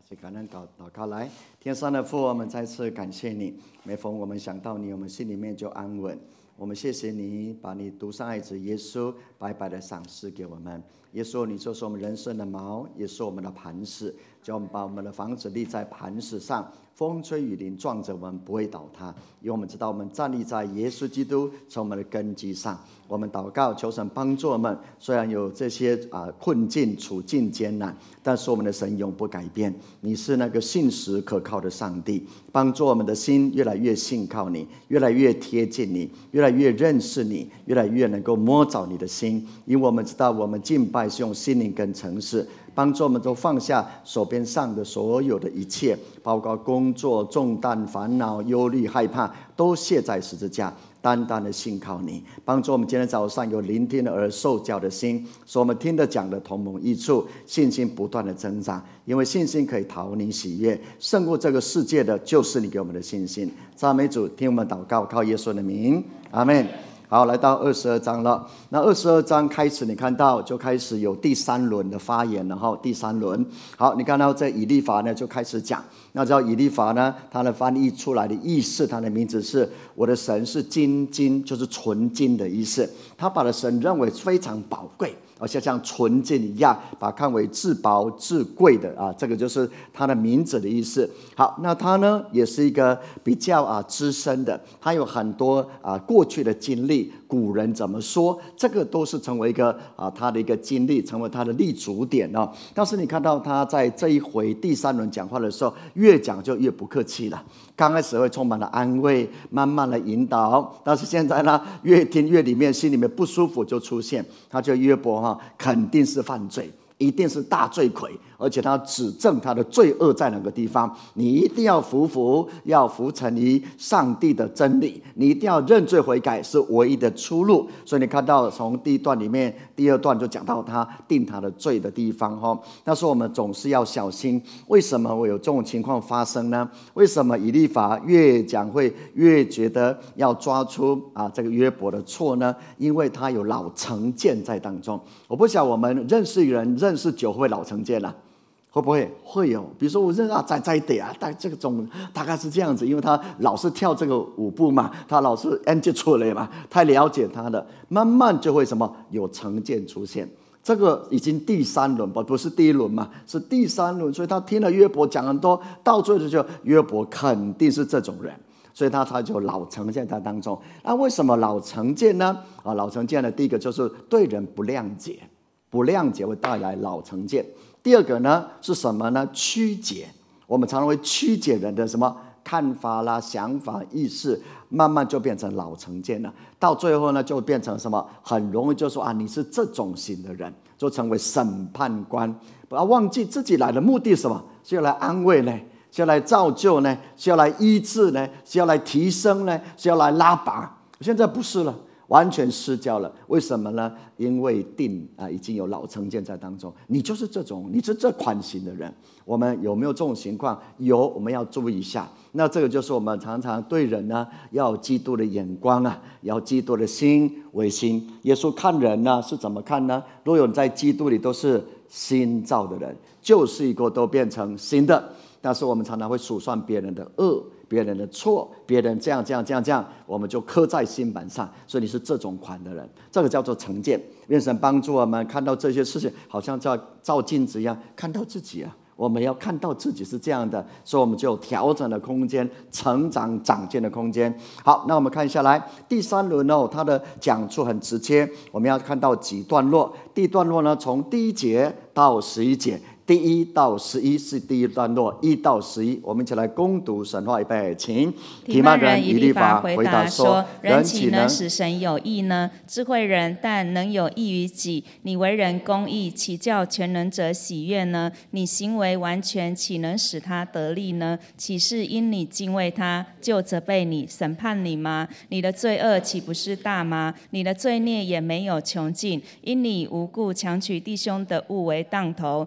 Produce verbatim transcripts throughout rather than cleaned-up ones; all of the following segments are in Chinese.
去感恩祷祷告来，天上的父，我们再次感谢你。每逢我们想到你，我们心里面就安稳。我们谢谢你，把你独生爱子耶稣白白的赏赐给我们。耶稣，你就是我们人生的锚，也是我们的磐石。叫我们把我们的房子立在磐石上，风吹雨淋撞着我们不会倒塌，因为我们知道我们站立在耶稣基督从我们的根基上。我们祷告求神帮助我们，虽然有这些、呃、困境处境艰难，但是我们的神永不改变。你是那个信实可靠的上帝，帮助我们的心越来越信靠你，越来越贴近你，越来越认识你，越来越能够摸着你的心。因为我们知道我们敬拜是用心灵跟诚实，帮助我们都放下手边上的所有的一切，包括工作重担、烦恼、忧虑、害怕，都卸在十字架，单单的信靠你。帮助我们今天早上有聆听而受教的心，使我们听得讲的同盟益处，信心不断的增长。因为信心可以讨你喜悦，胜过这个世界的就是你给我们的信心。赞美主，听我们祷告，靠耶稣的名，阿们。好，来到二十二章了。那二十二章开始，你看到就开始有第三轮的发言了哈。第三轮，好，你看到这以利法呢就开始讲。那知道以利法呢，他的翻译出来的意思，他的名字是我的神是金金，就是纯金的意思。他把的神认为非常宝贵，而且像纯金一样，把它看为至宝至贵的啊，这个就是他的名字的意思。好，那他呢也是一个比较啊资深的，他有很多啊过去的经历，古人怎么说，这个都是成为一个啊他的一个经历，成为他的立足点哦。但是你看到他在这一回第三轮讲话的时候，越讲就越不客气了。刚开始会充满了安慰，慢慢的引导，但是现在呢，越听越里面心里面不舒服就出现。他就约伯哈，肯定是犯罪，一定是大罪魁，而且他指证他的罪恶在哪个地方。你一定要服服，要服从于上帝的真理，你一定要认罪悔改，是唯一的出路。所以你看到从第一段里面，第二段就讲到他定他的罪的地方哈。但是我们总是要小心，为什么会有这种情况发生呢？为什么以利法越讲会越觉得要抓出啊这个约伯的错呢？因为他有老成见在当中。我不晓得我们认识人认识久会老成见啊，会不会？会有。比如说我认识啊，仔仔得啊，但这种大概是这样子，因为他老是跳这个舞步嘛，他老是 enjoy 出来嘛，太了解他了，慢慢就会什么有成见出现。这个已经第三轮不不是第一轮嘛，是第三轮，所以他听了约伯讲很多，到最后就约伯肯定是这种人，所以他才就老成见在当中。那为什么老成见呢？啊，老成见的第一个就是对人不谅解，不谅解会带来老成见。第二个呢是什么呢？曲解。我们常常会曲解人的什么看法啦、想法、意识，慢慢就变成老成见了。到最后呢，就变成什么？很容易就说啊，你是这种型的人，就成为审判官。不要忘记自己来的目的是什么？是要来安慰呢？是要来造就呢？是要来医治呢？是要来提升呢？是要来拉拔？现在不是了。完全失焦了，为什么呢？因为定啊已经有老成见在当中，你就是这种，你是这款型的人。我们有没有这种情况？有，我们要注意一下。那这个就是我们常常对人呢，要有基督的眼光啊，要基督的心为心。耶稣看人呢是怎么看呢？若有人在基督里都是新造的人，旧事已过，都变成新的。但是我们常常会数算别人的恶，别人的错，别人这样这样这样这样，我们就刻在心板上。所以你是这种款的人，这个叫做成见。愿神帮助我们看到这些事情，好像在照镜子一样，看到自己啊。我们要看到自己是这样的，所以我们就有调整的空间，成长长进的空间。好，那我们看下来第三轮哦，他的讲述很直接，我们要看到几段落。第一段落呢，从第一节到十一节。第一到十一是第一段落，一到十一，我们一起来攻读神话预备，请。 提曼人以利法回答说：人岂能使神有益呢？智慧人但能有益于己。你为人公义，岂叫全能者喜悦呢？你行为完全，岂能使他得利呢？岂是因你敬畏他，就责备你、审判你吗？你的罪恶岂不是大吗？你的罪孽也没有穷尽，因你无故强取弟兄的物为当头，剥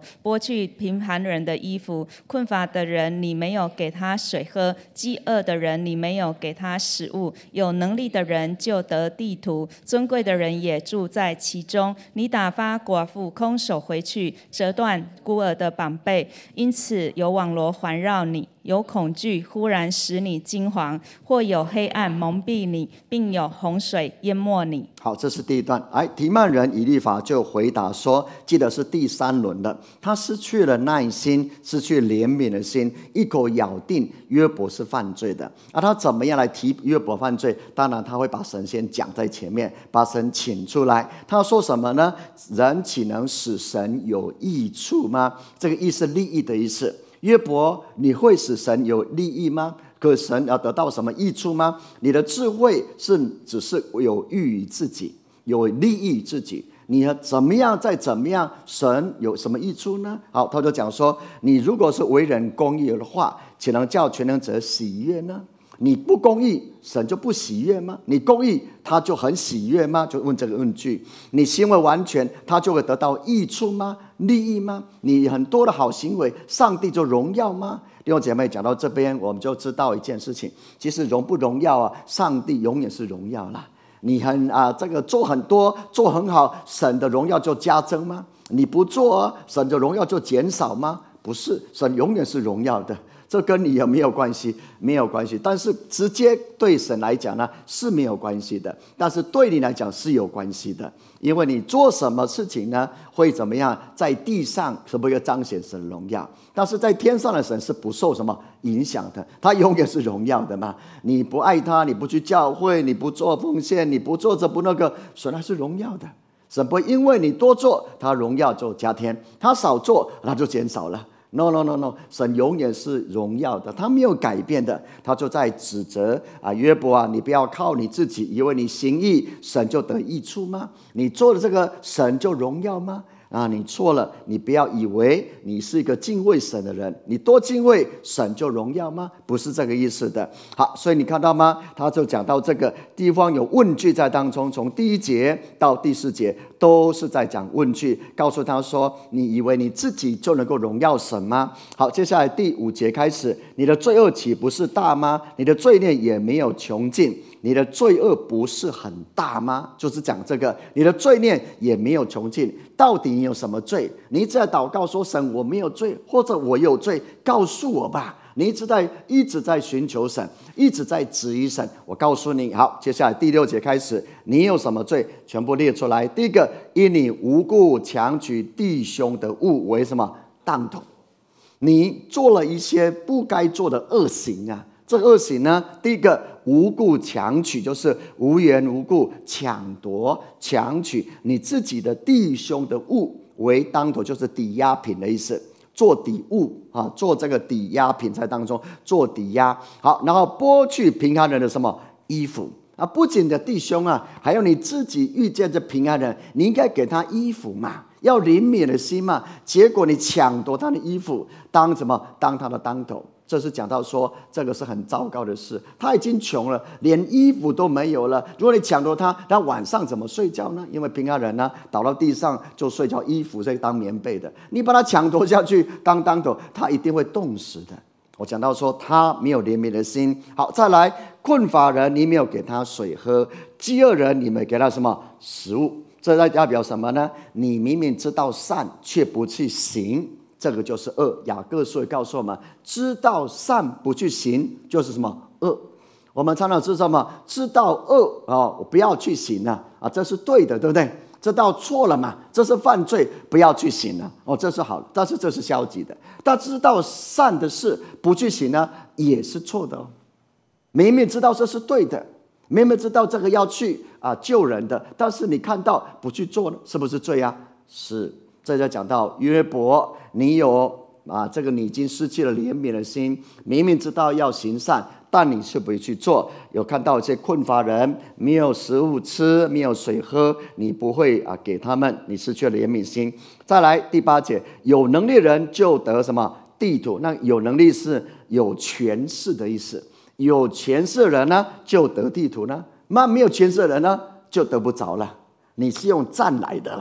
去贫寒人的衣服，困乏的人你没有给他水喝，饥饿的人你没有给他食物。有能力的人就得地图，尊贵的人也住在其中。你打发寡妇空手回去，折断孤儿的膀臂，因此有网罗环绕你，有恐惧忽然使你惊惶，或有黑暗蒙蔽你，并有洪水淹没你。 好，这是第一段。哎，提曼人以利法就回答说，记得是第三轮的，他失去了耐心，失去怜悯的心，一口咬定约伯是犯罪的。啊，他怎么样来提约伯犯罪？当然他会把神先讲在前面，把神请出来。他说什么呢？人岂能使神有益处吗？这个益是利益的意思。约伯，你会使神有利益吗？可神要得到什么益处吗？你的智慧是只是有益于自己，有利益于自己。你怎么样再怎么样，神有什么益处呢？好，他就讲说，你如果是为人公义的话，岂能叫全能者喜悦呢？你不公义，神就不喜悦吗？你公义，他就很喜悦吗？就问这个问句。你行为完全，他就会得到益处吗？利益吗？你很多的好行为，上帝就荣耀吗？弟兄姐妹，讲到这边，我们就知道一件事情，其实荣不荣耀啊，上帝永远是荣耀啦。你很啊，这个做很多，做很好，神的荣耀就加增吗？你不做啊，神的荣耀就减少吗？不是，神永远是荣耀的。这跟你有没有关系？没有关系。但是直接对神来讲呢是没有关系的，但是对你来讲是有关系的。因为你做什么事情呢，会怎么样？在地上可不可以彰显神的荣耀？但是在天上的神是不受什么影响的，他永远是荣耀的嘛。你不爱他，你不去教会，你不做奉献，你不做这不那个，神还是荣耀的。神不会因为你多做，他荣耀就加添；他少做，他就减少了。No no no no， 神永远是荣耀的，他没有改变的。他就在指责啊约伯啊，你不要靠你自己，以为你行义，神就得益处吗？你做的这个，神就荣耀吗？啊，你错了，你不要以为你是一个敬畏神的人，你多敬畏神就荣耀吗？不是这个意思的。好，所以你看到吗？他就讲到这个地方有问句在当中，从第一节到第四节都是在讲问句，告诉他说，你以为你自己就能够荣耀神吗？好，接下来第五节开始，你的罪恶岂不是大吗？你的罪孽也没有穷尽，你的罪恶不是很大吗？就是讲这个，你的罪孽也没有穷尽，到底你有什么罪？你一直在祷告说，神我没有罪，或者我有罪，告诉我吧。你一直在一直在寻求神，一直在质疑神。我告诉你，好，接下来第六节开始，你有什么罪？全部列出来。第一个，因你无故强取弟兄的物为什么当头？你做了一些不该做的恶行啊。这个恶行呢，第一个无故强取，就是无缘无故抢夺、强取你自己的弟兄的物为当头，就是抵押品的意思。做抵物啊，做这个抵押品在当中做抵押。好，然后剥去贫寒人的什么衣服啊？不仅你的弟兄啊，还有你自己遇见这贫寒人，你应该给他衣服嘛，要怜悯的心嘛。结果你抢夺他的衣服，当什么？当他的当头。这是讲到说，这个是很糟糕的事。他已经穷了，连衣服都没有了。如果你抢夺他，那晚上怎么睡觉呢？因为贫寒人呢，倒到地上就睡觉，衣服是当棉被的。你把他抢夺下去当当头，他一定会冻死的。我讲到说，他没有怜悯的心。好，再来，困乏人你没有给他水喝，饥饿人你没给他什么食物？这代表什么呢？你明明知道善，却不去行。这个就是恶。雅各书告诉我们，知道善不去行就是什么恶。我们常常知道什么？知道恶啊，我不要去行了啊，这是对的，对不对？知道错了嘛，这是犯罪，不要去行了哦，这是好，但是这是消极的。但知道善的事不去行呢，也是错的哦。明明知道这是对的，明明知道这个要去啊救人的，但是你看到不去做呢，是不是罪啊？是。这就讲到约伯，你有啊，这个你已经失去了怜悯的心，明明知道要行善，但你却不会去做。有看到一些困乏人，没有食物吃，没有水喝，你不会啊给他们，你失去了怜悯心。再来第八节，有能力人就得什么地土？那有能力是有权势的意思，有权势的人呢就得地土呢，那没有权势的人呢就得不着了。你是用占来的了。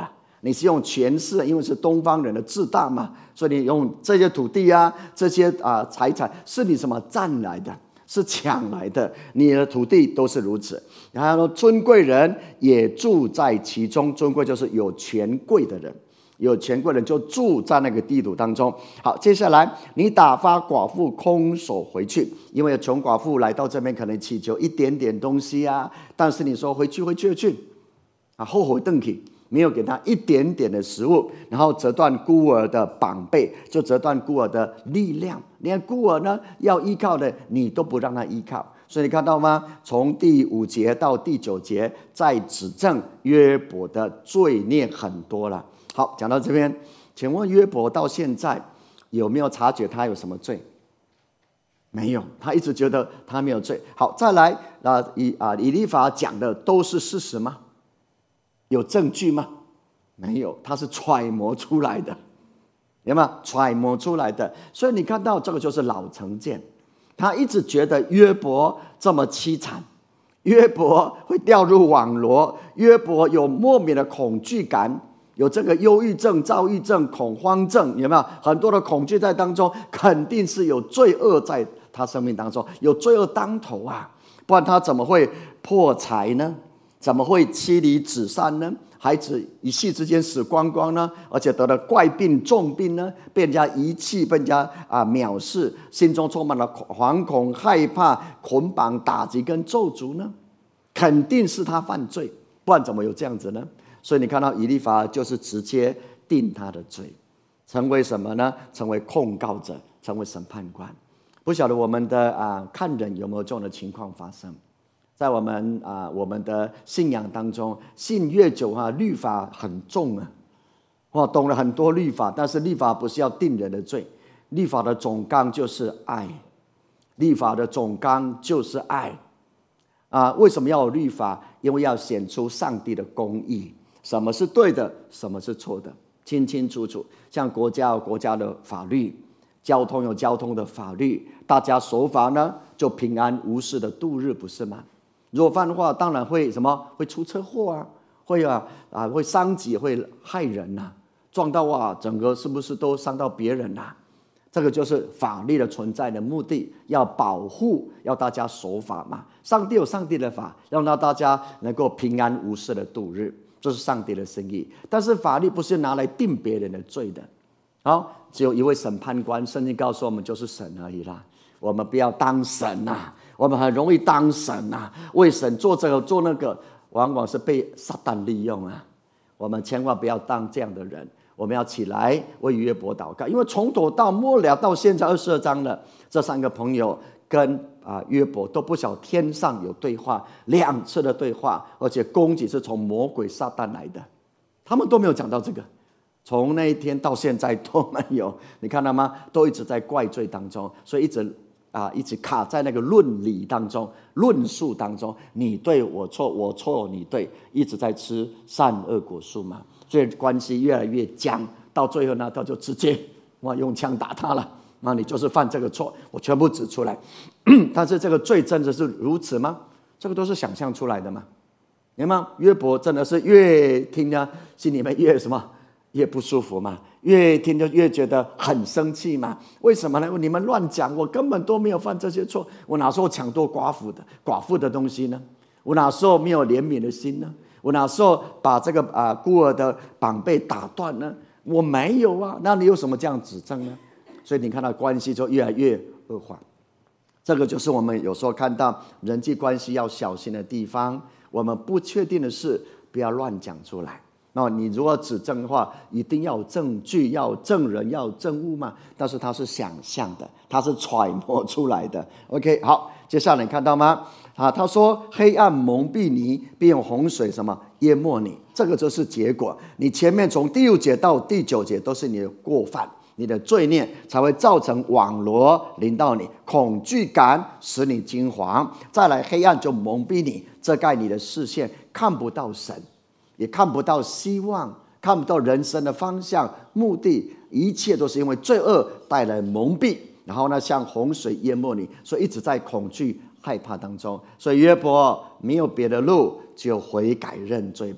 你是用权势，因为是东方人的自大嘛，所以你用这些土地啊，这些啊财产是你什么占来的，是抢来的，你的土地都是如此。然后尊贵人也住在其中，尊贵就是有权贵的人，有权贵人就住在那个地土当中。好，接下来你打发寡妇空手回去，因为穷寡妇来到这边可能祈求一点点东西啊，但是你说回去回去回去啊，后悔顿起，没有给他一点点的食物，然后折断孤儿的膀臂，就折断孤儿的力量。连孤儿呢要依靠的，你都不让他依靠。所以你看到吗？从第五节到第九节，在指证约伯的罪孽很多了。好，讲到这边，请问约伯到现在有没有察觉他有什么罪？没有，他一直觉得他没有罪。好，再来啊，以啊以利法讲的都是事实吗？有证据吗？没有，他是揣摩出来的，有没有揣摩出来的？所以你看到这个就是老成见，他一直觉得约伯这么凄惨，约伯会掉入网罗，约伯有莫名的恐惧感，有这个忧郁症、躁郁症、恐慌症，有没有很多的恐惧在当中？肯定是有罪恶在他生命当中，有罪恶当头啊，不然他怎么会破财呢？怎么会妻离子散呢？孩子一夕之间死光光呢？而且得了怪病重病呢？被人家遗弃，被人家啊藐视，心中充满了惶恐、害怕、捆绑、打击跟咒诅呢？肯定是他犯罪，不然怎么有这样子呢？所以你看到以利法就是直接定他的罪，成为什么呢？成为控告者，成为审判官。不晓得我们的啊看人有没有这种的情况发生？在我们啊我们的信仰当中，信越久啊，律法很重啊，哇，懂了很多律法，但是律法不是要定人的罪，律法的总纲就是爱，律法的总纲就是爱啊。为什么要有律法？因为要显出上帝的公义，什么是对的，什么是错的，清清楚楚。像国家有国家的法律，交通有交通的法律，大家守法呢，就平安无事的度日，不是吗？如果犯的话，当然会什么？会出车祸啊，会啊啊，会伤己，会害人呐、啊，撞到哇，整个是不是都伤到别人呐、啊？这个就是法律的存在的目的，要保护，要大家守法嘛。上帝有上帝的法，要让大家能够平安无事的度日，这是上帝的心意。但是法律不是拿来定别人的罪的，好，只有一位审判官，圣经告诉我们就是神而已啦。我们不要当神呐、啊，我们很容易当神呐、啊，为神做这个做那个，往往是被撒旦利用啊。我们千万不要当这样的人，我们要起来为约伯祷告，因为从头到末了到现在二十二章了，这三个朋友跟啊约伯都不晓得天上有对话，两次的对话，而且攻击是从魔鬼撒旦来的，他们都没有讲到这个。从那一天到现在都没有，你看到吗？都一直在怪罪当中，所以一直啊，一直卡在那个论理当中、论述当中，你对我错，我错你对，一直在吃善恶果树嘛，所以关系越来越僵，到最后呢，他就直接哇用枪打他了，那你就是犯这个错，我全部指出来。但是这个罪真的是如此吗？这个都是想象出来的嘛，明白吗？约伯真的是越听呢，心里面越什么？越不舒服嘛，越听就越觉得很生气嘛。为什么呢？你们乱讲，我根本都没有犯这些错，我哪时候抢夺寡妇的寡妇的东西呢？我哪时候没有怜悯的心呢？我哪时候把这个啊、呃、孤儿的膀臂打断呢？我没有啊，那你有什么这样指证呢？所以你看到关系就越来越恶化。这个就是我们有时候看到人际关系要小心的地方。我们不确定的事，不要乱讲出来。那你如果指证的话，一定要有证据，要有证人，要有证物嘛。但是他是想象的，他是揣摩出来的。OK， 好，接下来你看到吗？啊，他说黑暗蒙蔽你，并用洪水什么淹没你，这个就是结果。你前面从第六节到第九节都是你的过犯，你的罪孽才会造成网罗临到你，恐惧感使你惊惶。再来，黑暗就蒙蔽你，遮盖你的视线，看不到神。也看不到希望，看不到人生的方向、目的，一切都是因为罪恶带来蒙蔽，然后呢，像洪水淹没你，所以一直在恐惧、害怕当中。所以约伯没有别的路，只有悔改认罪吧。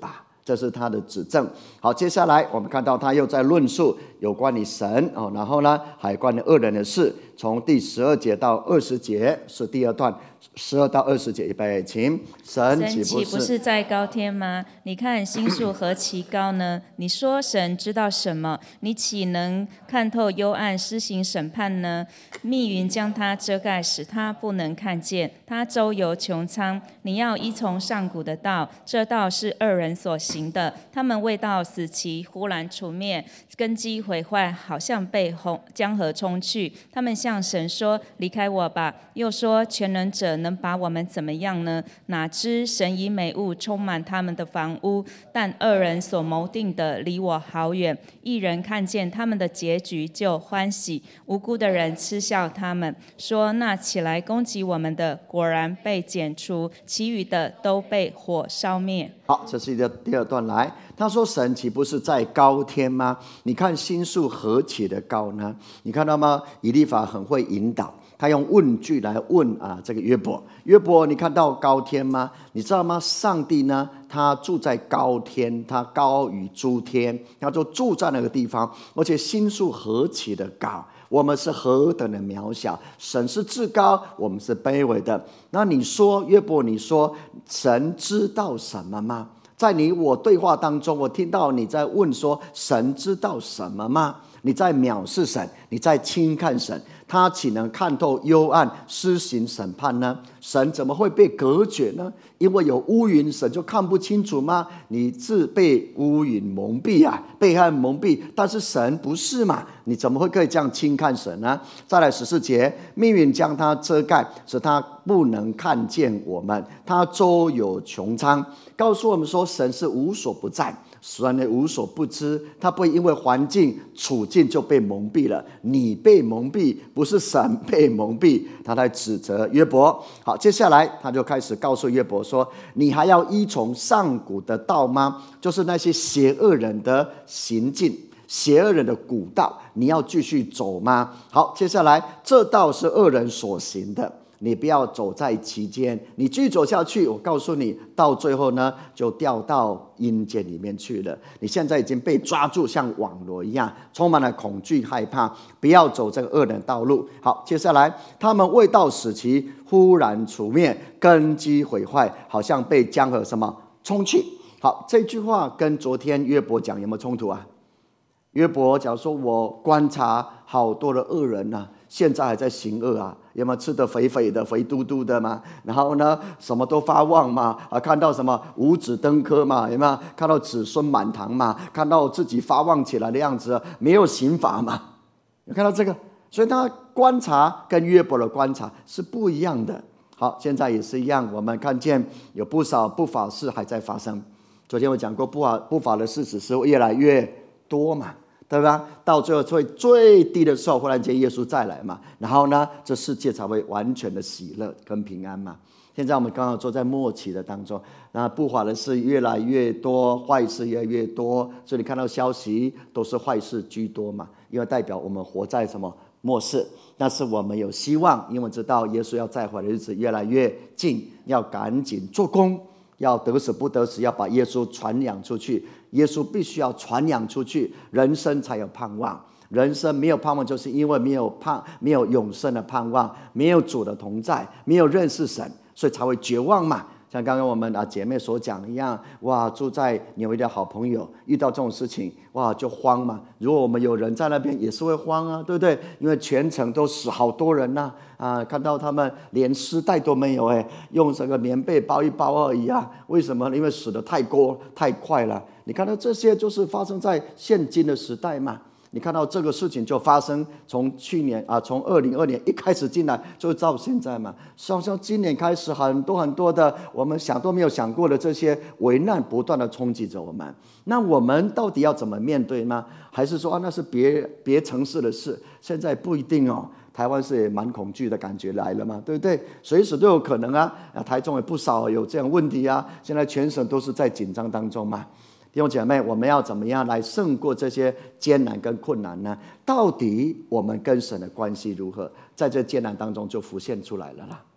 这是他的指证。好，接下来我们看到他又在论述有关于神哦，然后呢还有关于恶人的事，从第十二节到二十节是第二段，十二到二十节，预备，请。神岂不是岂不是在高天吗？你看星宿何其高呢？你说神知道什么？你岂能看透幽暗，施行审判呢？密云将他遮盖，使他不能看见。他周游穹苍，你要依从上古的道，这道是恶人所行的。他们未到死期，忽然除灭，根基毁坏，好像被江河冲去。他们向神说：离开我吧。又说：全能者能把我们怎么样呢？哪知神以美物充满他们的房屋，但恶人所谋定的离我好远。义人看见他们的结局就欢喜，无辜的人嗤笑他们，说：那起来攻击我们的果然被剪除，其余的都被火烧灭。 好，这是第二段来。他说：神岂不是在高天吗？你看星宿何其的高呢？你看到吗？以利法很会引导，他用问句来问啊，这个约伯。约伯，你看到高天吗？你知道吗？上帝呢，他住在高天，他高于诸天，他就住在那个地方，而且星宿何其的高，我们是何等的渺小。神是至高，我们是卑微的。那你说，约伯，你说神知道什么吗？在你我对话当中，我听到你在问说：神知道什么吗？你在藐视神，你在轻看神，他岂能看透幽暗，施行审判呢？神怎么会被隔绝呢？因为有乌云，神就看不清楚吗？你是被乌云蒙蔽啊，被黑暗蒙蔽，但是神不是嘛？你怎么会可以这样轻看神呢？再来十四节，命运将他遮盖，使他不能看见我们，他周游穹苍，告诉我们说神是无所不在，神也无所不知，他不会因为环境处境就被蒙蔽了。你被蒙蔽，不是神被蒙蔽。他在指责约伯。好，接下来他就开始告诉约伯说：你还要依从上古的道吗？就是那些邪恶人的行径，邪恶人的古道，你要继续走吗？好，接下来这道是恶人所行的，你不要走在其间，你继续走下去，我告诉你，到最后呢，就掉到阴间里面去了。你现在已经被抓住，像网罗一样，充满了恐惧害怕，不要走这个恶人道路。好，接下来他们未到死期，忽然除灭，根基毁坏，好像被江河什么冲去。好，这句话跟昨天约伯讲有没有冲突啊？约伯讲说，我观察好多的恶人啊，现在还在行恶啊，有没有吃得肥肥的、肥嘟嘟的嘛？然后呢，什么都发旺嘛，啊，看到什么五子登科嘛，有没有看到子孙满堂嘛？看到自己发旺起来的样子，没有刑罚嘛？有看到这个？所以他观察跟约伯的观察是不一样的。好，现在也是一样，我们看见有不少不法事还在发生。昨天我讲过，不法不法的事只是越来越多嘛，对吧？到最后最最低的时候，忽然间耶稣再来嘛，然后呢，这世界才会完全的喜乐跟平安嘛。现在我们刚好坐在末期的当中，那不法的事越来越多，坏事越来越多，所以你看到消息都是坏事居多嘛，因为代表我们活在什么末世。但是我们有希望，因为知道耶稣要再回来的日子越来越近，要赶紧做工，要得死不得死，要把耶稣传扬出去。耶稣必须要传扬出去，人生才有盼望。人生没有盼望，就是因为没有盼，没有永生的盼望，没有主的同在，没有认识神，所以才会绝望嘛。像刚刚我们啊姐妹所讲一样，哇，住在纽约的好朋友遇到这种事情，哇，就慌嘛。如果我们有人在那边，也是会慌啊，对不对？因为全程都死好多人呐、啊，啊，看到他们连尸袋都没有，哎，用这个棉被包一包而已啊。为什么？因为死得太多太快了。你看到这些，就是发生在现今的时代嘛。你看到这个事情就发生，从去年啊，从二零二年一开始进来，就到现在嘛。像像今年开始，很多很多的我们想都没有想过的这些危难，不断的冲击着我们。那我们到底要怎么面对吗？还是说啊，那是别别城市的事？现在不一定哦。台湾是也蛮恐惧的感觉来了嘛，对不对？随时都有可能啊。啊，台中也不少有这样问题啊。现在全省都是在紧张当中嘛。弟兄姐妹，我们要怎么样来胜过这些艰难跟困难呢？到底我们跟神的关系如何？在这艰难当中就浮现出来了啦。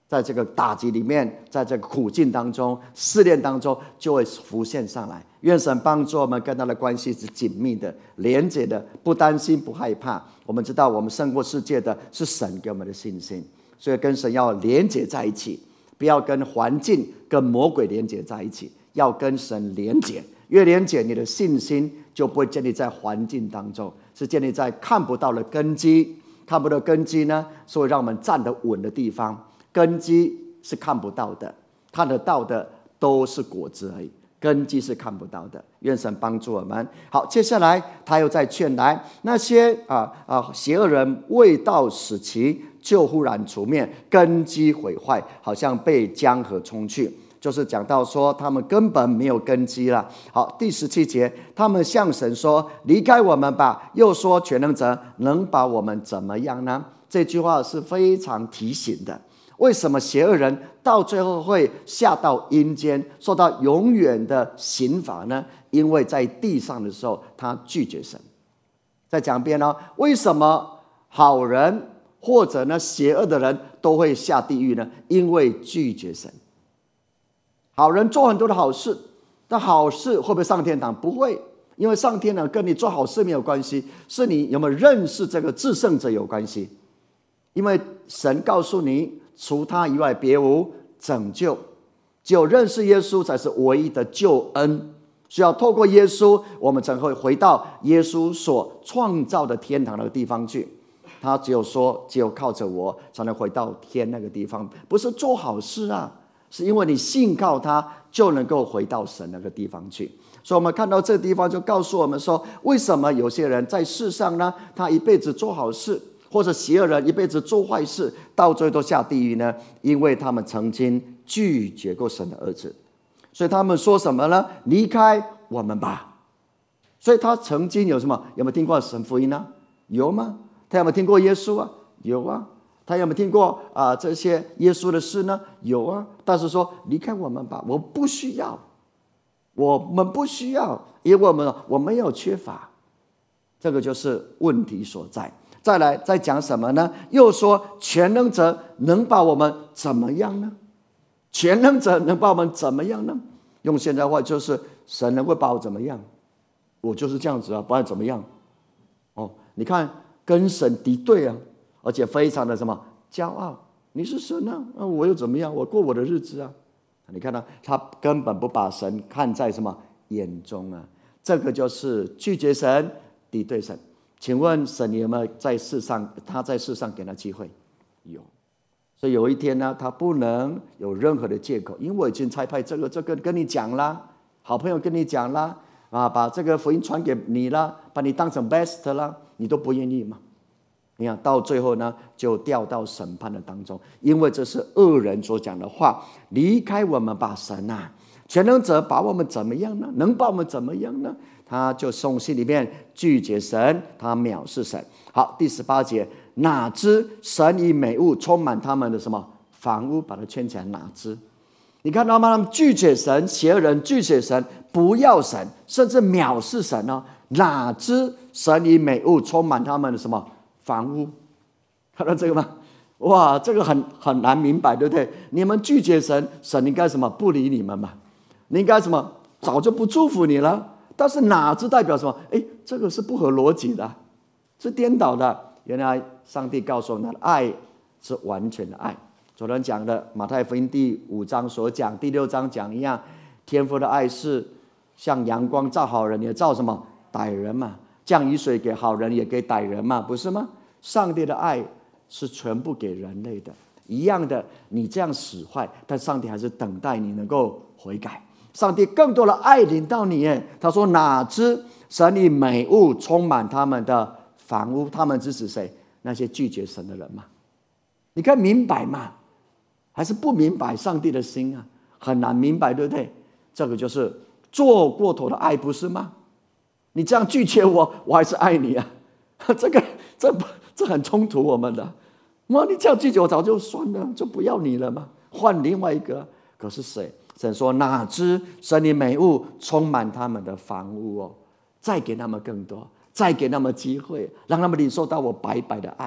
在这个打击里面，在这个苦境当中、试炼当中，就会浮现上来。愿神帮助我们跟他的关系是紧密的、连结的，不担心、不害怕。我们知道，我们胜过世界的是神给我们的信心，所以跟神要连结在一起，不要跟环境、跟魔鬼连结在一起，要跟神连结。越连结，你的信心就不会建立在环境当中，是建立在看不到的根基。看不到根基呢，是会让我们站得稳的地方。根基是看不到的，看得到的都是果子而已，根基是看不到的。愿神帮助我们。好，接下来他又在劝来那些啊啊邪恶人，未到死期就忽然除灭，根基毁坏，好像被江河冲去。就是讲到说他们根本没有根基了。好，第十七节，他们向神说：“离开我们吧。”又说：“全能者能把我们怎么样呢？”这句话是非常提醒的。为什么邪恶人到最后会下到阴间，受到永远的刑罚呢？因为在地上的时候，他拒绝神。再讲一遍哦，为什么好人或者呢邪恶的人都会下地狱呢？因为拒绝神。好人做很多的好事，但好事会不会上天堂？不会，因为上天呢跟你做好事没有关系，是你有没有认识这个至圣者有关系。因为神告诉你，除他以外别无拯救，只有认识耶稣才是唯一的救恩。需要透过耶稣，我们才会回到耶稣所创造的天堂那个地方去。他只有说，只有靠着我才能回到天那个地方，不是做好事啊，是因为你信靠他，就能够回到神那个地方去。所以我们看到这个地方就告诉我们说，为什么有些人在世上呢，他一辈子做好事，或者邪恶人一辈子做坏事，到最后都下地狱呢？因为他们曾经拒绝过神的儿子。所以他们说什么呢？离开我们吧。所以他曾经有什么？有没有听过神福音呢？有吗？他有没有听过耶稣啊？有啊。他有没有听过啊、呃、这些耶稣的事呢？有啊。但是说离开我们吧，我不需要，我们不需要，因为我们我没有缺乏。这个就是问题所在。再来再讲什么呢？又说全能者能把我们怎么样呢？全能者能把我们怎么样呢？用现在话就是神能够把我怎么样？我就是这样子啊，不然怎么样？哦，你看跟神敌对啊，而且非常的什么骄傲。你是神啊，那我又怎么样？我过我的日子啊。你看到他根本不把神看在什么眼中啊？这个就是拒绝神、敌对神。请问神有没有在世上？他在世上给他机会？有。所以有一天呢，他不能有任何的借口，因为我已经差派这个这个跟你讲啦，好朋友跟你讲啦，啊，把这个福音传给你啦，把你当成 best 啦，你都不愿意嘛？你看到最后呢，就掉到审判的当中，因为这是恶人所讲的话。离开我们吧，神啊！全能者把我们怎么样呢？能把我们怎么样呢？他就从心里面拒绝神，他藐视神。好，第十八节，哪知神以美物充满他们的什么房屋，把它圈起来。哪知？你看到吗？他们拒绝神，邪恶人拒绝神，不要神，甚至藐视神哦。哪知神以美物充满他们的什么房屋？看到这个吗？哇，这个很很难明白，对不对？你们拒绝神，神应该什么不理你们嘛？你应该什么早就不祝福你了。但是哪知代表什么？哎，这个是不合逻辑的，是颠倒的。原来上帝告诉我们，他的爱是完全的爱。昨天讲的马太福音第五章所讲，第六章讲一样，天父的爱是像阳光照好人，也照什么歹人嘛，降雨水给好人也给歹人嘛，不是吗？上帝的爱是全部给人类的，一样的，你这样使坏，但上帝还是等待你能够悔改。上帝更多的爱临到你，他说哪知神以美物充满他们的房屋。他们是指谁？那些拒绝神的人嘛。你看明白吗？还是不明白上帝的心啊？很难明白，对不对？这个就是做过头的爱，不是吗？你这样拒绝我，我还是爱你啊。这个这这很冲突我们的。哇，你这样拒绝我，早就算了，就不要你了嘛，换另外一个。可是谁？神说哪知神以美物充满他们的房屋哦，再给他们更多，再给他们机会，让他们领受到我白白的爱，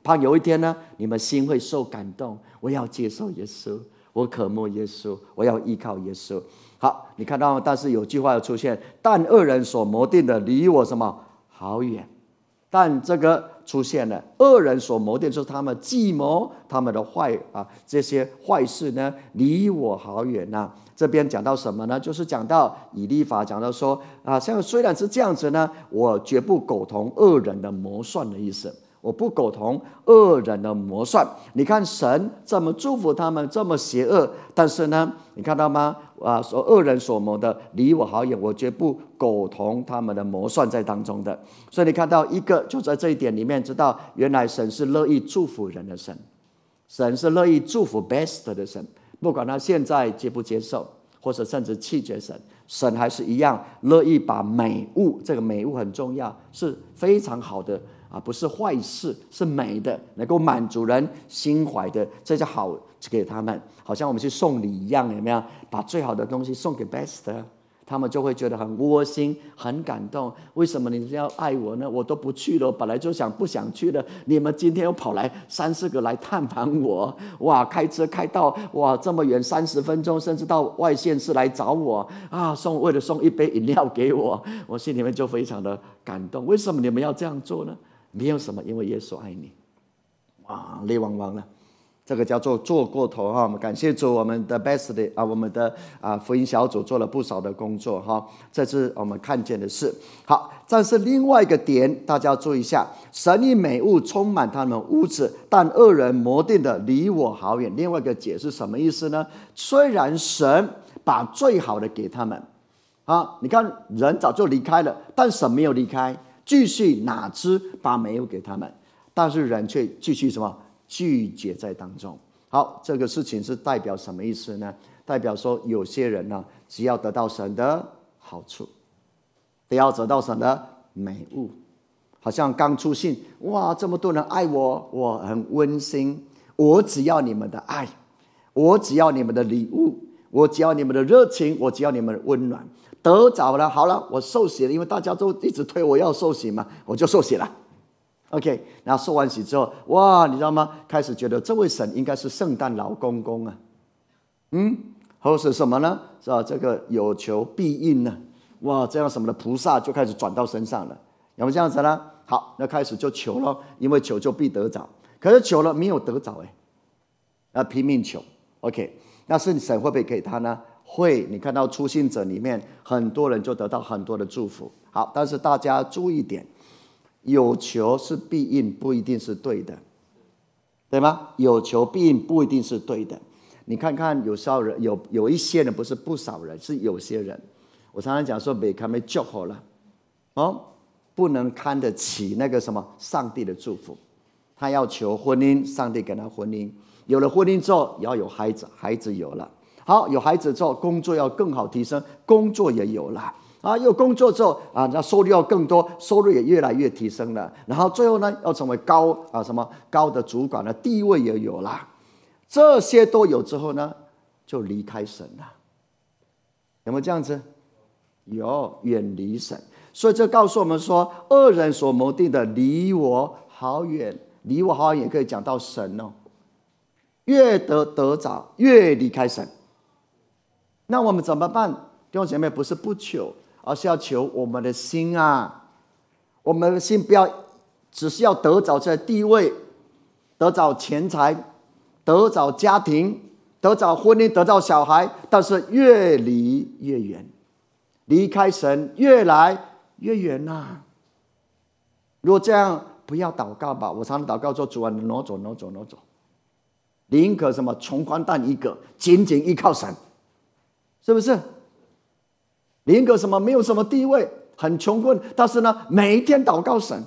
盼有一天呢，你们心会受感动，我要接受耶稣，我渴慕耶稣，我要依靠耶稣。好，你看到，但是有句话要出现，但恶人所谋定的离我什么好远。但这个出现了，恶人所谋定就是他们计谋，他们的坏啊这些坏事呢，离我好远呐、啊。这边讲到什么呢？就是讲到以利法讲到说啊，像虽然是这样子呢，我绝不苟同恶人的谋算的意思。我不苟同恶人的谋算。你看神这么祝福他们，这么邪恶，但是呢，你看到吗？啊，说恶人所谋的离我好远，我绝不苟同他们的谋算在当中的。所以你看到一个，就在这一点里面，知道原来神是乐意祝福人的神，神是乐意祝福 best 的神，不管他现在接不接受，或者甚至弃绝神，神还是一样乐意把美物，这个美物很重要，是非常好的。啊，不是坏事，是美的，能够满足人心怀的，这叫好给他们，好像我们去送礼一样，有没有？把最好的东西送给 best， 他们就会觉得很窝心，很感动。为什么你要爱我呢？我都不去了，我本来就想不想去的，你们今天又跑来三四个来探访我，哇，开车开到哇这么远三十分钟，甚至到外县市来找我啊，送为了送一杯饮料给我，我心里面就非常的感动。为什么你们要这样做呢？没有什么，因为耶稣爱你。哇，泪汪汪了，这个叫做做过头哈。我们感谢主，我们的 best 的啊，我们的啊福音小组做了不少的工作哈，这是我们看见的事。好，但是另外一个点，大家要注意一下，神以美物充满他们屋子，但恶人谋定的离我好远。另外一个解是什么意思呢？虽然神把最好的给他们啊，你看人早就离开了，但神没有离开。继续哪知把美物给他们，但是人却继续什么拒绝在当中。好，这个事情是代表什么意思呢？代表说有些人呢，只要得到神的好处，都要得到神的美物，好像刚出信，哇，这么多人爱我，我很温馨，我只要你们的爱，我只要你们的礼物，我只要你们的热情，我只要你们的温暖。得着了，好了，我受洗了，因为大家都一直推我要受洗嘛，我就受洗了。OK， 然后受完洗之后，哇，你知道吗？开始觉得这位神应该是圣诞老公公啊，嗯，或是什么呢？是吧？这个有求必应呢，哇，这样什么的菩萨就开始转到身上了，有没有这样子呢？好，那开始就求了，因为求就必得着，可是求了没有得着哎，啊，拼命求 ，OK， 那是神会不会给他呢？会，你看到初信者里面很多人就得到很多的祝福。好，但是大家注意一点，有求是必应，不一定是对的，对吗？有求必应不一定是对的。你看看有少人，有有一些人，不是不少人，是有些人。我常常讲说，没看没救好了，哦，不能看得起那个什么上帝的祝福。他要求婚姻，上帝给他婚姻，有了婚姻之后要有孩子，孩子有了。好，有孩子之后，工作要更好提升，工作也有了啊。有工作之后啊，那收入要更多，收入也越来越提升了。然后最后呢，要成为高啊什么高的主管的地位也有了。这些都有之后呢，就离开神了。有没有这样子？有，远离神。所以这告诉我们说，恶人所谋定的离我好远，离我好远也可以讲到神哦。越得得着，越离开神。那我们怎么办？弟兄姐妹，不是不求，而是要求我们的心啊！我们的心不要只是要得着这地位，得着钱财，得着家庭，得着婚姻，得着小孩，但是越离越远，离开神越来越远呐、啊！如果这样，不要祷告吧。我常常祷告说：主啊，挪走，挪走，挪走。宁可什么穷光蛋一个，紧紧依靠神。是不是？宁可什么没有什么地位，很穷困，但是呢，每一天祷告神，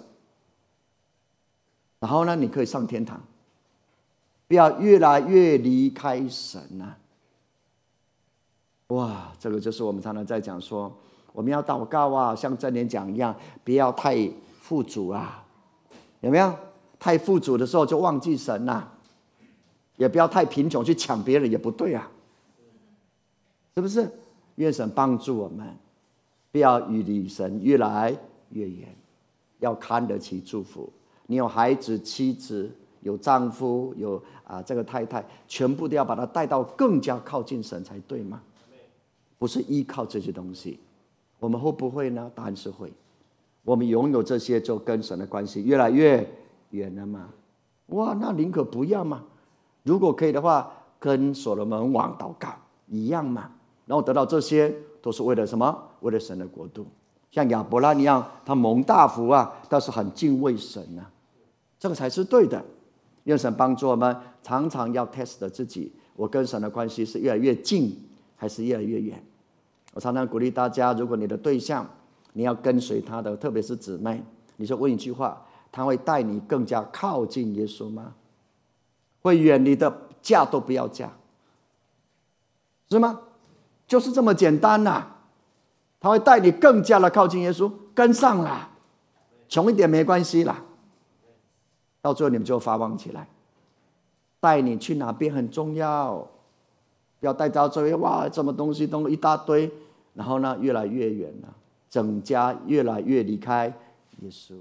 然后呢，你可以上天堂。不要越来越离开神啊！哇，这个就是我们常常在讲说，我们要祷告啊，像箴言讲一样，不要太富足啊，有没有？太富足的时候就忘记神啊，也不要太贫穷去抢别人，也不对啊。是不是？愿神帮助我们，不要与离神越来越远，要看得起祝福。你有孩子、妻子， 有丈夫，有啊这个太太，全部都要把他带到更加靠近神才对吗？不是依靠这些东西。我们会不会呢？答案是会。我们拥有这些，就跟神的关系越来越远了嘛。哇，那宁可不要嘛。如果可以的话，跟所罗门王祷告一样嘛。然后得到这些，都是为了什么？为了神的国度。像亚伯拉一样，他蒙大福啊，但是很敬畏神啊，这个才是对的。愿神帮助我们，常常要 test 自己，我跟神的关系是越来越近，还是越来越远？我常常鼓励大家，如果你的对象你要跟随他的，特别是姊妹，你就问一句话：他会带你更加靠近耶稣吗？会远离的嫁都不要嫁，是吗？就是这么简单呐、啊。他会带你更加的靠近耶稣，跟上啦，穷一点没关系啦。到最后你们就发旺起来。带你去哪边很重要，不要带到这边哇，什么东西都一大堆，然后呢越来越远了，整家越来越离开耶稣。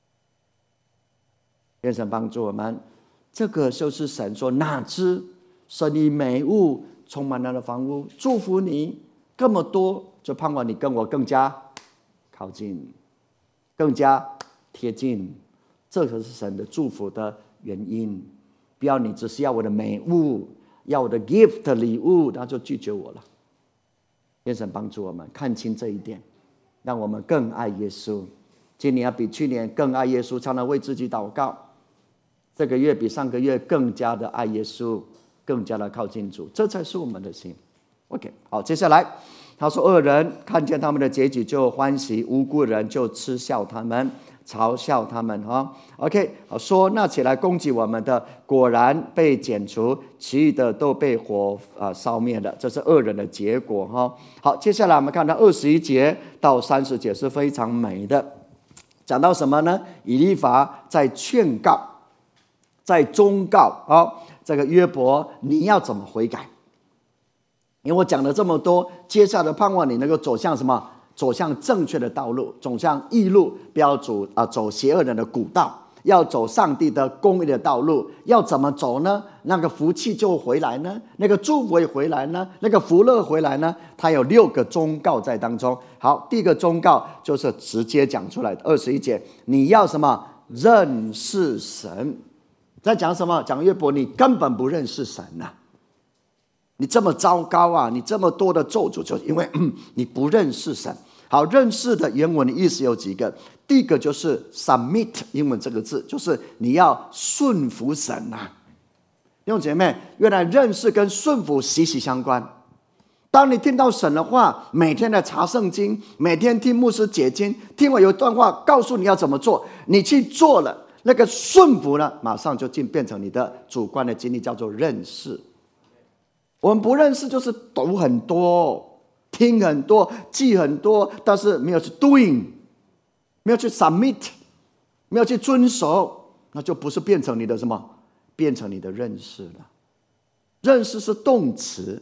愿神帮助我们，这个就是神说：哪知神以美物充满了的房屋，祝福你这么多，就盼望你跟我更加靠近，更加贴近。这可是神的祝福的原因。不要你只是要我的美物，要我的 gift 礼物，那就拒绝我了。愿神帮助我们看清这一点，让我们更爱耶稣。今年要比去年更爱耶稣，常常为自己祷告。这个月比上个月更加的爱耶稣，更加的靠近主，这才是我们的心。OK， 好，接下来他说：恶人看见他们的结局就欢喜，无辜人就嗤笑他们，嘲笑他们。哈 ，OK， 好，说那起来攻击我们的，果然被剪除，其余的都被火啊烧灭了。这是恶人的结果。哈，好，接下来我们看到二十一节到三十节是非常美的，讲到什么呢？以利法在劝告，在忠告啊，这个约伯你要怎么悔改？因为我讲了这么多，接下来盼望你能够走向什么？走向正确的道路，走向义路，不要走啊走邪恶人的古道，要走上帝的公义的道路。要怎么走呢？那个福气就回来呢，那个祝福也回来呢，那个福乐回来呢。他有六个忠告在当中。好，第一个忠告就是直接讲出来的，二十一节，你要什么？认识神。在讲什么？讲约伯，你根本不认识神啊！你这么糟糕啊！你这么多的咒诅，就是因为、嗯、你不认识神。好，认识的原文的意思有几个？第一个就是 submit， 英文这个字就是你要顺服神啊。弟兄姐妹，原来认识跟顺服息息相关。当你听到神的话，每天来查圣经，每天听牧师解经，听完有一段话告诉你要怎么做，你去做了，那个顺服呢，马上就进变成你的主观的经历，叫做认识。我们不认识就是读很多，听很多，记很多，但是没有去 doing， 没有去 submit， 没有去遵守，那就不是变成你的什么？变成你的认识了。认识是动词，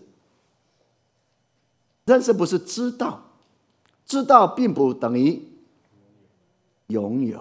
认识不是知道，知道并不等于拥有，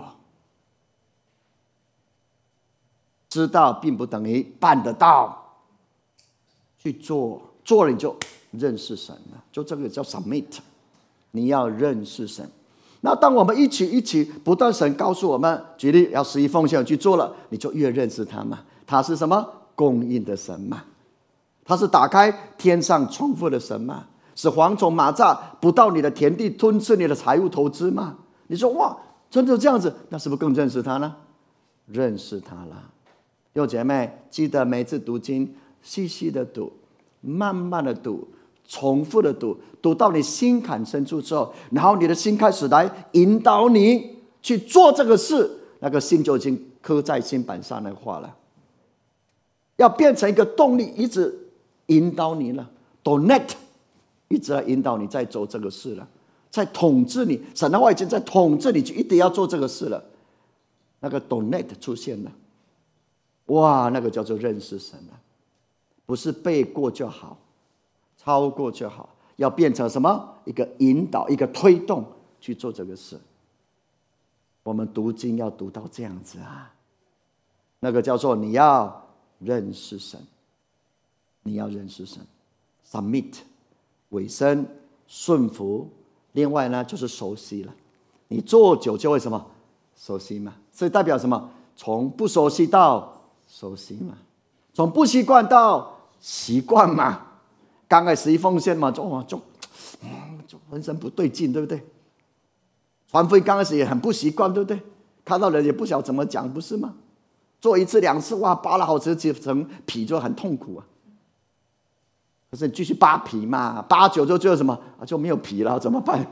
知道并不等于办得到。去做，做了你就认识神了，就这个叫 submit， 你要认识神。那当我们一起一起不断神告诉我们，举例要十一奉献去做了，你就越认识他嘛。他是什么？供应的神嘛，他是打开天上窗户的神嘛，使蝗虫蚂蚱不到你的田地吞吃你的财物投资嘛。你说哇，真的这样子，那是不是更认识他呢？认识他了。弟兄姐妹，记得每次读经细细的读，慢慢的读，重复的读，读到你心坎深处之后，然后你的心开始来引导你去做这个事，那个心就已经刻在心板上的话了。要变成一个动力，一直引导你了 ，donate， 一直来引导你在做这个事了，在统治你。神的话已经在统治你，就一定要做这个事了。那个 donate 出现了，哇，那个叫做认识神了。不是背过就好，超过就好，要变成什么？一个引导，一个推动去做这个事。我们读经要读到这样子啊， 那个叫做你要认识神，你要认识神 ，submit 委身顺服，另外呢就是熟悉了。你做久就会什么熟悉嘛？所以代表什么？从不熟悉到熟悉嘛，从不习惯到习惯嘛。刚开始一奉献嘛，就哇就就浑身不对劲，对不对？传福音刚开始也很不习惯，对不对？看到人也不晓得怎么讲，不是吗？做一次两次，哇，扒了好几层皮就很痛苦啊。可是你继续扒皮嘛，扒久就就什么啊，就没有皮了，怎么办？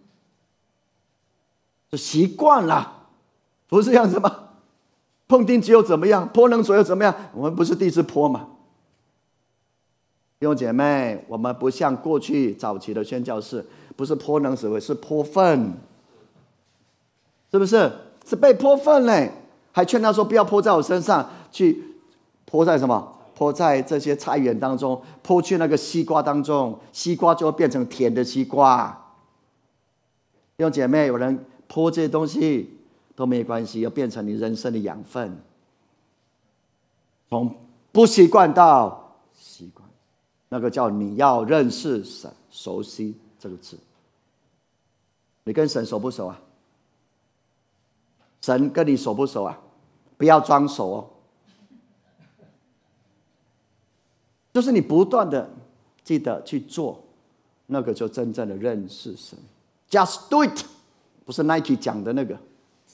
就习惯了，不是这样子吗？碰钉子又怎么样？泼冷水又怎么样？我们不是第一次泼嘛。弟兄姐妹，我们不像过去早期的宣教士，不是泼冷水，是泼粪，是不是？是被泼粪嘞，还劝他说不要泼在我身上，去泼在什么？泼在这些菜园当中，泼去那个西瓜当中，西瓜就会变成甜的西瓜。弟兄姐妹，有人泼这些东西都没关系，要变成你人生的养分，从不习惯到习惯。那个叫你要认识神，熟悉这个字。你跟神熟不熟啊？神跟你熟不熟啊？不要装熟哦。就是你不断的记得去做，那个就真正的认识神。Just do it， 不是 Nike 讲的那个。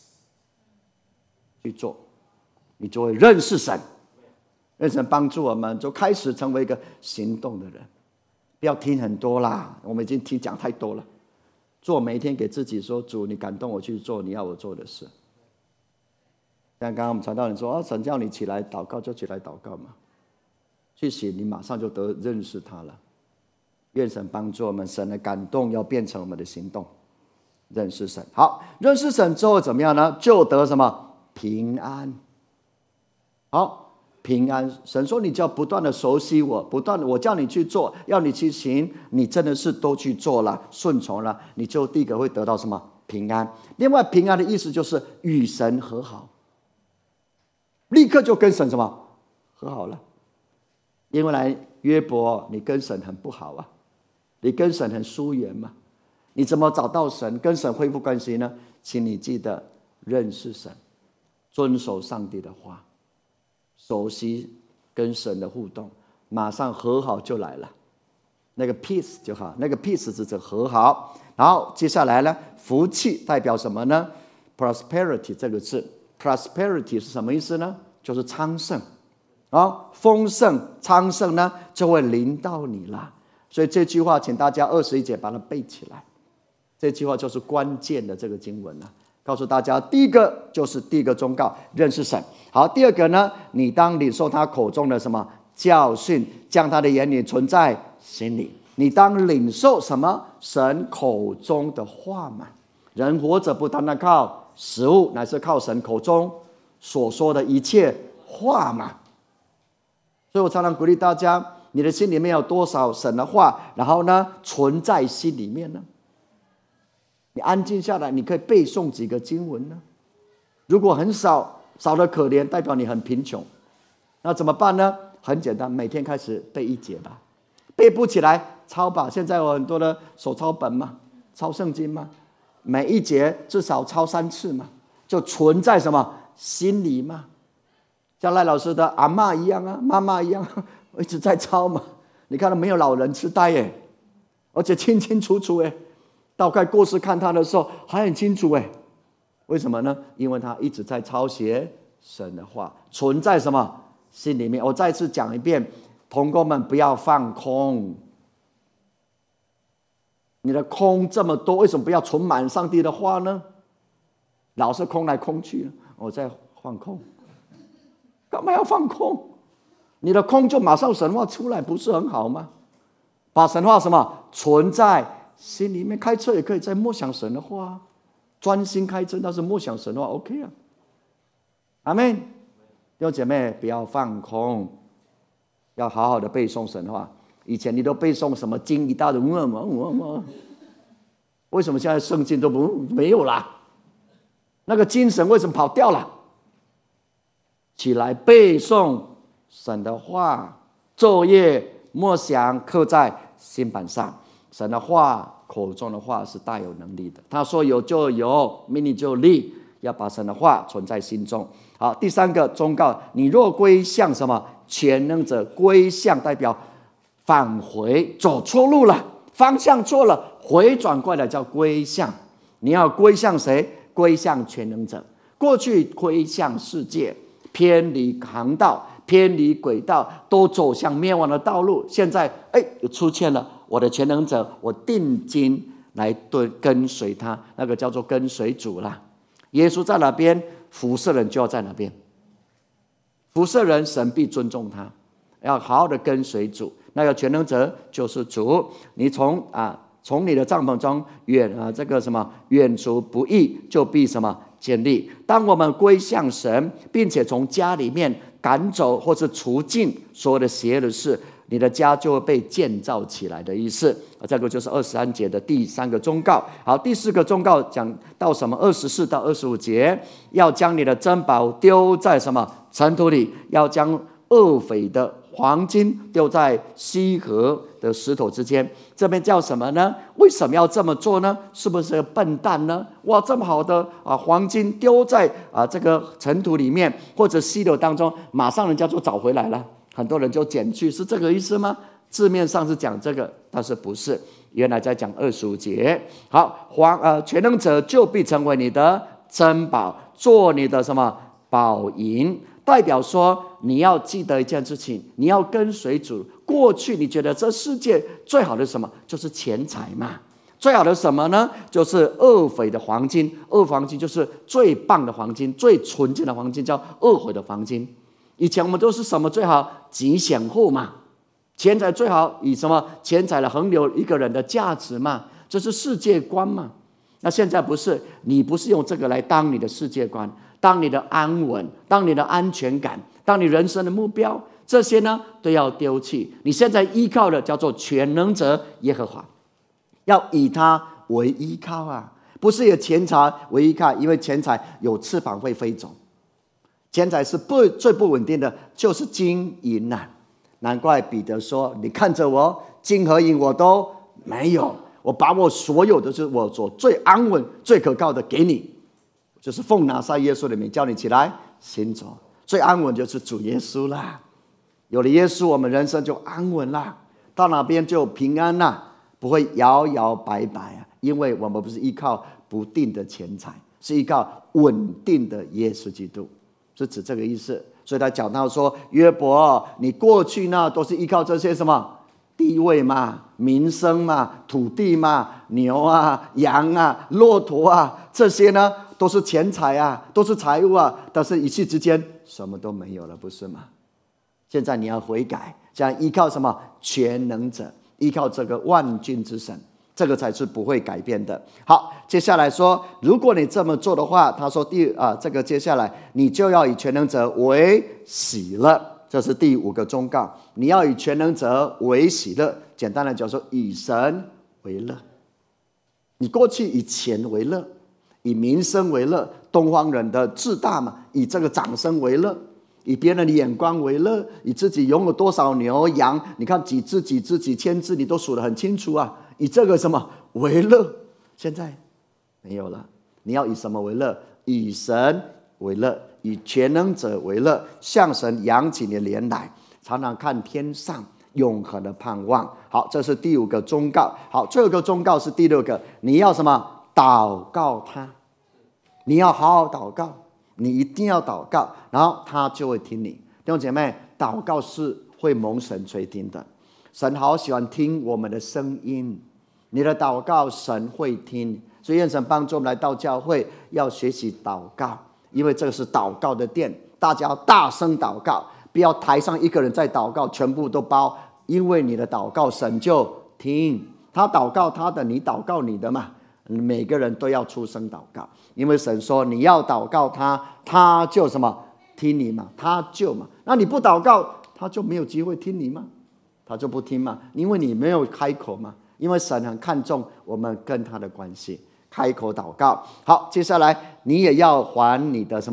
去做，你就会认识神。愿神帮助我们，就开始成为一个行动的人。不要听很多啦，我们已经听讲太多了。做每一天给自己说：主，你感动我去做你要我做的事。像刚刚我们传道人说：啊，神叫你起来祷告就起来祷告嘛。去写，你马上就得认识他了。愿神帮助我们，神的感动要变成我们的行动。认识神，好，认识神之后怎么样呢？就得什么？平安。好，平安。神说你就要不断的熟悉我，不断的我叫你去做，要你去行，你真的是都去做了，顺从了，你就第一个会得到什么？平安。另外，平安的意思就是与神和好，立刻就跟神什么和好了。因为来约伯，你跟神很不好啊，你跟神很疏远嘛，你怎么找到神，跟神恢复关系呢？请你记得认识神，遵守上帝的话，熟悉跟神的互动，马上和好就来了。那个 peace 就好，那个 peace 是指和好。然后接下来呢，福气代表什么呢？ prosperity 这个字 prosperity 是什么意思呢？就是昌盛。好，丰盛昌盛呢就会临到你了。所以这句话请大家二十一节把它背起来，这句话就是关键的这个经文了。告诉大家，第一个就是第一个忠告，认识神。好，第二个呢，你当领受他口中的什么教训，将他的言语存在心里。你当领受什么？神口中的话嘛。人活着不单单靠食物，乃是靠神口中所说的一切话嘛。所以我常常鼓励大家，你的心里面有多少神的话，然后呢存在心里面呢？你安静下来，你可以背诵几个经文呢？如果很少，少得可怜，代表你很贫穷。那怎么办呢？很简单，每天开始背一节吧。背不起来，抄吧。现在有很多的手抄本嘛，抄圣经嘛，每一节至少抄三次嘛，就存在什么心里嘛。像赖老师的阿嬷一样啊，妈妈一样，一直在抄嘛。你看到没有？老人痴呆耶，而且清清楚楚耶。到快过世看他的时候还很清楚耶。为什么呢？因为他一直在抄写神的话，存在什么心里面。我再次讲一遍，同工们不要放空。你的空这么多，为什么不要存满上帝的话呢？老是空来空去，我在放空。干嘛要放空？你的空就马上神话出来，不是很好吗？把神话什么存在心里面。开车也可以在默想神的话，专心开车，但是默想神的话 OK 啊。阿们。弟兄姐妹，不要放空，要好好的背诵神话。以前你都背诵什么经一大堆，为什么现在圣经都不没有啦？那个精神为什么跑掉了？ 起来背诵神的话，昼夜默想，刻在心板上。神的话，口中的话是大有能力的。他说有就有，命令就立，要把神的话存在心中。好，第三个忠告，你若归向什么？全能者。归向代表返回，走错路了，方向错了，回转过来叫归向。你要归向谁？归向全能者。过去归向世界，偏离航道，偏离轨道，都走向灭亡的道路。现在哎，出现了我的全能者，我定睛来跟随他，那个叫做跟随主啦。耶稣在哪边，服侍人就要在哪边。服侍人，神必尊重他，要好好的跟随主。那个全能者就是主。你从啊，从你的帐篷中远啊，这个什么远除不义，就必什么建立。当我们归向神，并且从家里面赶走或是除尽所有的邪恶的事，你的家就会被建造起来的意思。这个就是二十三节的第三个忠告。好，第四个忠告讲到什么？二十四到二十五节，要将你的珍宝丢在什么尘土里，要将恶匪的黄金丢在溪河的石头之间。这边叫什么呢？为什么要这么做呢？是不是个笨蛋呢？哇，这么好的啊黄金丢在啊这个尘土里面或者溪流当中，马上人家就找回来了，很多人就捡去，是这个意思吗？字面上是讲这个，但是不是，原来在讲二十五节。好，黄呃全能者就必成为你的珍宝，做你的什么宝银。代表说你要记得一件事情，你要跟随主。过去你觉得这世界最好的是什么？就是钱财嘛。最好的什么呢？就是恶匪的黄金。恶黄金就是最棒的黄金，最纯净的黄金，叫恶匪的黄金。以前我们都是什么最好？极显厚嘛。钱财最好以什么？钱财来衡量一个人的价值嘛，这是世界观嘛。那现在不是，你不是用这个来当你的世界观，当你的安稳，当你的安全感，当你人生的目标，这些呢都要丢弃。你现在依靠的叫做全能者耶和华，要以他为依靠啊，不是以钱财为依靠，因为钱财有翅膀会飞走，钱财是不最不稳定的，就是金银啊。难怪彼得说：“你看着我，金和银我都没有，我把我所有的，就是我所最安稳、最可靠的给你，就是奉拿撒耶稣的名叫你起来行走。最安稳就是主耶稣啦，有了耶稣，我们人生就安稳啦，到哪边就平安啦，不会摇摇摆摆啊，因为我们不是依靠不定的钱财，是依靠稳定的耶稣基督，是指这个意思。”所以他讲到说，约伯，你过去呢都是依靠这些什么地位嘛、民生嘛、土地嘛、牛啊、羊啊、骆驼啊，这些呢都是钱财啊，都是财物啊。但是一夕之间什么都没有了，不是吗？现在你要悔改，这样依靠什么？全能者，依靠这个万军之神，这个才是不会改变的。好，接下来说，如果你这么做的话，他说第啊，这个接下来你就要以全能者为喜乐，这是第五个忠告。你要以全能者为喜乐，简单的讲说，以神为乐。你过去以钱为乐，以民生为乐，东方人的自大嘛，以这个掌声为乐，以别人的眼光为乐，以自己拥有多少牛羊，你看几只几只几千只，你都数得很清楚啊。以这个什么为乐？现在没有了。你要以什么为乐？以神为乐，以全能者为乐，向神扬起你的脸来，常常看天上永恒的盼望。好，这是第五个忠告。好，最后一个忠告是第六个，你要什么？祷告他，你要好好祷告，你一定要祷告，然后他就会听你。弟兄姐妹，祷告是会蒙神垂听的，神好喜欢听我们的声音，你的祷告神会听。所以愿神帮助我们来到教会要学习祷告，因为这个是祷告的殿，大家要大声祷告，不要台上一个人在祷告全部都包，因为你的祷告神就听，他祷告他的，你祷告你的嘛，每个人都要出声祷告，因为神说你要祷告他，他就什么听你嘛，他就嘛，那你不祷告他就没有机会听你嘛，他就不听嘛，因为你没有开口嘛，因为神很看重我们跟他的关系，开口祷告。好，接下来你也要还你的什么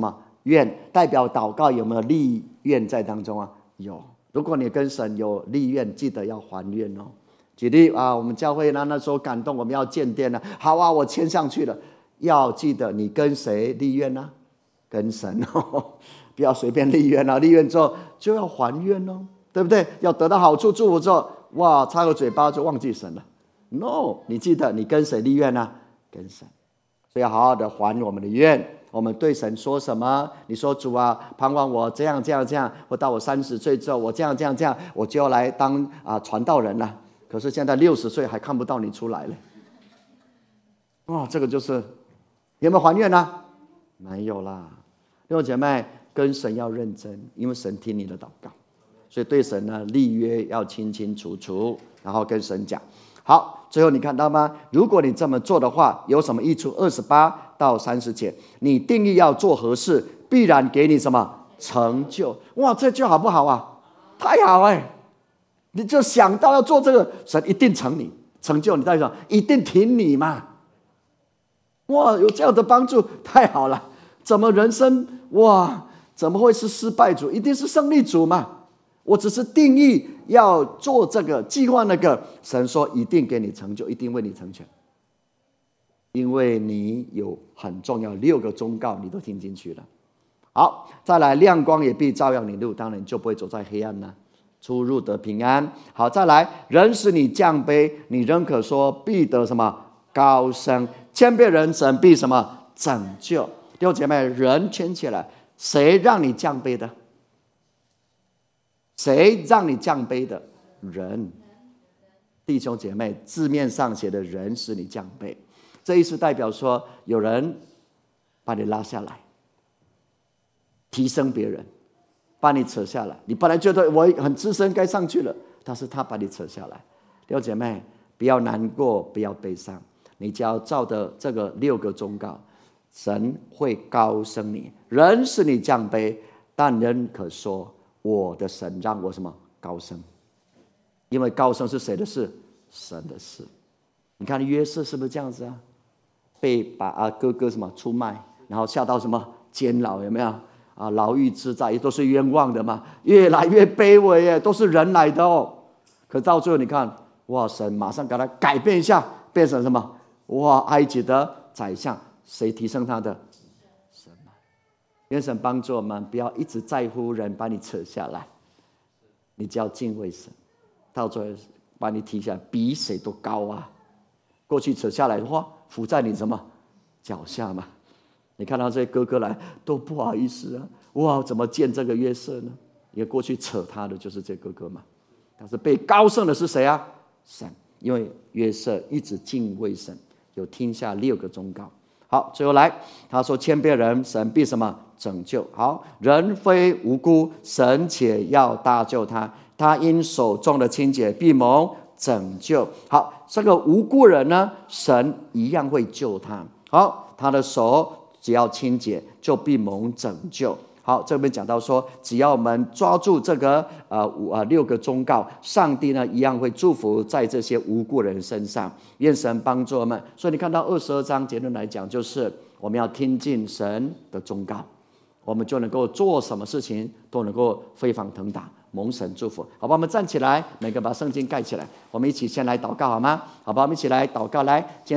愿，代表祷告有没有立愿在当中啊？有。如果你跟神有立愿，记得要还愿哦。举例啊，我们教会呢那时候感动，我们要建殿了，好啊，我签上去了。要记得你跟谁立愿呢、啊？跟神哦，不要随便立愿啊！立愿之后就要还愿哦，对不对？要得到好处祝福之后，哇，插个嘴巴就忘记神了。No， 你记得你跟谁立愿呢、啊？跟神，所以要好好的还我们的愿。我们对神说什么？你说主啊，盼望我这样这样这样，或到我三十岁之后，我这样这样这样，我就要来当啊传道人了。可是现在六十岁还看不到你出来了，哇，这个就是有没有还愿呢、啊？没有啦。弟兄姐妹，跟神要认真，因为神听你的祷告，所以对神呢立约要清清楚楚，然后跟神讲。好，最后你看到吗？如果你这么做的话，有什么益处？二十八到三十节，你定义要做何事，必然给你什么成就？哇，这句好不好啊？太好哎、欸！你就想到要做这个，神一定成你成就你，代表一定挺你嘛。哇，有这样的帮助，太好了！怎么人生哇？怎么会是失败组？一定是胜利组嘛！我只是定义要做这个计划那个，神说一定给你成就，一定为你成全，因为你有很重要六个忠告，你都听进去了。好，再来，亮光也必照耀你路，当然就不会走在黑暗了，出入得平安。好，再来，人使你降卑，你仍可说必得什么高升。谦卑人，神必什么拯救。弟兄姐妹，人圈起来，谁让你降卑的？谁让你降卑的？人。弟兄姐妹，字面上写的人使你降卑，这意思代表说有人把你拉下来，提升别人，把你扯下来。你本来觉得我很资深该上去了，但是他把你扯下来。弟兄姐妹，不要难过，不要悲伤，你只要照着这个六个忠告，神会高升你。人使你降卑，但人可说我的神让我什么高升？因为高升是谁的事？神的事。你看约瑟是不是这样子啊？被把啊哥哥什么出卖，然后下到什么监牢，有没有啊？牢狱之灾都是冤枉的嘛，越来越卑微耶，都是人来的哦。可到最后你看，哇，神马上给他改变一下，变成什么？哇，埃及的宰相，谁提升他的？神嘛。愿神帮助我们，不要一直在乎人把你扯下来，你只要敬畏神，到最后把你提下来，比谁都高啊！过去扯下来的话，伏在你什么脚下嘛？你看到这些哥哥来都不好意思啊！哇，怎么见这个约瑟呢？因为过去扯他的就是这哥哥嘛。但是被高升的是谁啊？神，因为约瑟一直敬畏神，有听下六个忠告。好，最后来，他说谦卑人，神必什么拯救？好，人非无辜，神且要搭救他，他因手中的清洁必蒙拯救。好，这个无辜人呢，神一样会救他。好，他的手只要清洁，就必蒙拯救。好，这边讲到说，只要我们抓住这个呃五啊六个忠告，上帝呢一样会祝福在这些无辜人身上。愿神帮助我们。所以你看到二十二章结论来讲，就是我们要听进神的忠告，我们就能够做什么事情都能够飞黄腾达，蒙神祝福。好吧，我们站起来，每个把圣经盖起来，我们一起先来祷告好吗？好吧，我们一起来祷告来。